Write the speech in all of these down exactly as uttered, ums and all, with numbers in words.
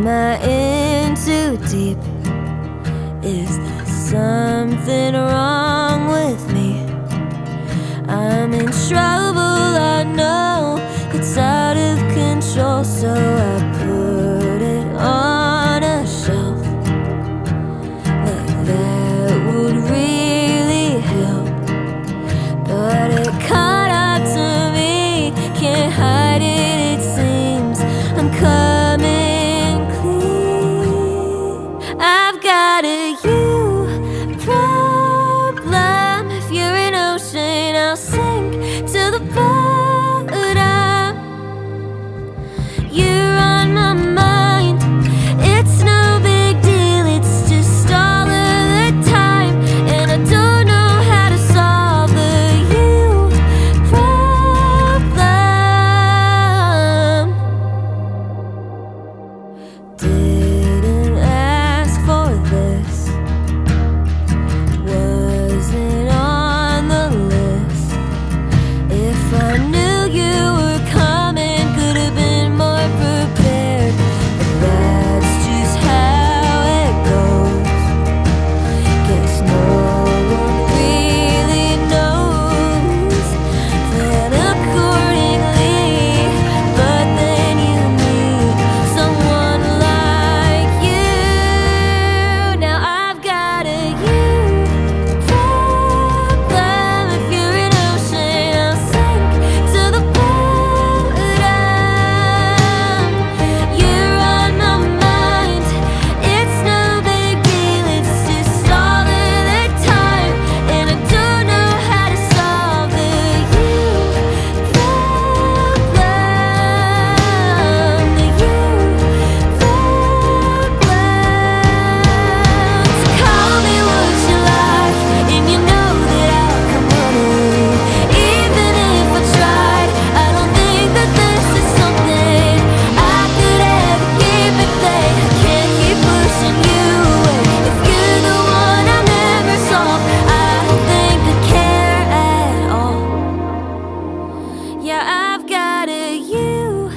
Am I in too deep? Is there something wrong with me? I'm in trouble, I know. It's out of control, so I put it on a shelf. Like that would really help, but it caught up to me. Can't hide it, it seems. I'm coming clean. I've got a you problem. If you're an ocean, I'll sink to the bottom. You're on my mind. It's no big deal, it's just all of the time. And I don't know how to solve the you problem. Didn't ask for this, wasn't on the list. If I knew you were coming, could have been more prepared. But that's just how it goes. Guess no one really knows. Plan accordingly, but then you meet someone like you. Now I've got a you problem. If you're an ocean, I'll sink to the bottom. You're on my mind. It's no big deal, it's just all of the time. And I don't know how to solve the you problem. The you problem. So call me what you like, and you know that I'll come running. Even if I tried, I don't think that this is something I could ever keep at bay. I can't keep pushing you away. If you're the one I never solve, I don't think I care at all. Yeah, I've got a you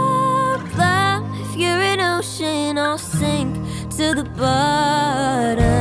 problem. If you're an ocean, I'll sink to the bottom.